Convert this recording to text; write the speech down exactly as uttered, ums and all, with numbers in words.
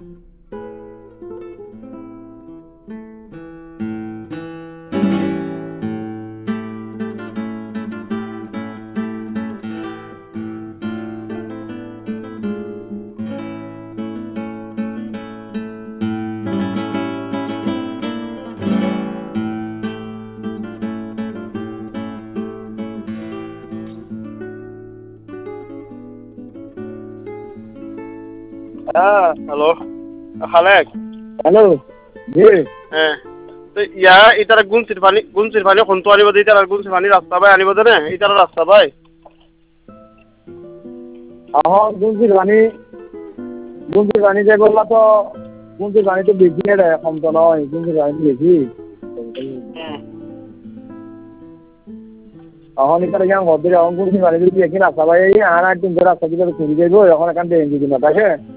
হ্যাঁ hello Khalek hello G হ্যাঁ তো ইয়া ইতারা গুনসির পানি গুনসির পানি কোন তো আনিব দে ইতারা গুনসির পানি রাস্তা ভাই আনিব দে না ইতারা রাস্তা ভাই আমার গুনসির পানি গুনসির পানি যে বললা তো গুনসির পানি তো বেশি রে কম তো নয় গুনসির পানি বেশি এখন এখানে কেমন ভদ্র এখন গুনসির পানি যদি একই রাস্তা ভাই আর একদিন ধরে রাস্তা দিকে চুরি যাইব এখন এখান থেকে দিন না থাকে